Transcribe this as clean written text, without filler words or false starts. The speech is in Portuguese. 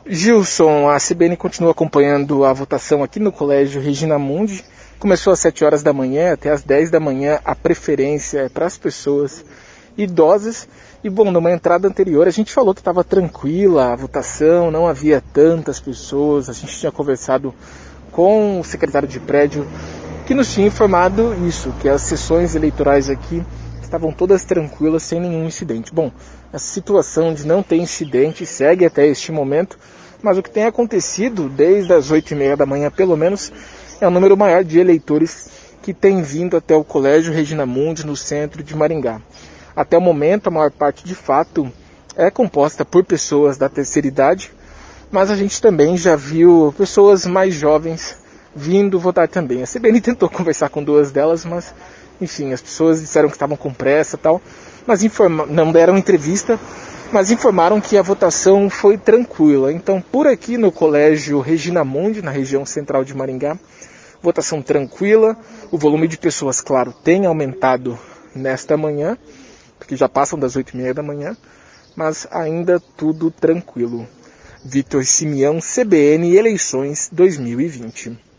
Gilson, a CBN continua acompanhando a votação aqui no Colégio Regina Mundi. Começou às 7 horas da manhã, até às 10 da manhã a preferência é para as pessoas idosas. E bom, numa entrada anterior a gente falou que estava tranquila a votação, não havia tantas pessoas. A gente tinha conversado com o secretário de prédio que nos tinha informado isso, que as sessões eleitorais aqui estavam todas tranquilas, sem nenhum incidente. Bom, a situação de não ter incidente segue até este momento, mas o que tem acontecido desde as 8h30 da manhã, pelo menos, é um número maior de eleitores que tem vindo até o Colégio Regina Mundi, no centro de Maringá. Até o momento, a maior parte, de fato, é composta por pessoas da terceira idade, mas a gente também já viu pessoas mais jovens vindo votar também. A CBN tentou conversar com duas delas, mas enfim, as pessoas disseram que estavam com pressa e tal, mas não deram entrevista, mas informaram que a votação foi tranquila. Então, por aqui no Colégio Regina Mundi, na região central de Maringá, votação tranquila. O volume de pessoas, claro, tem aumentado nesta manhã, porque já passam das 8h30 da manhã, mas ainda tudo tranquilo. Vitor Simeão, CBN, eleições 2020.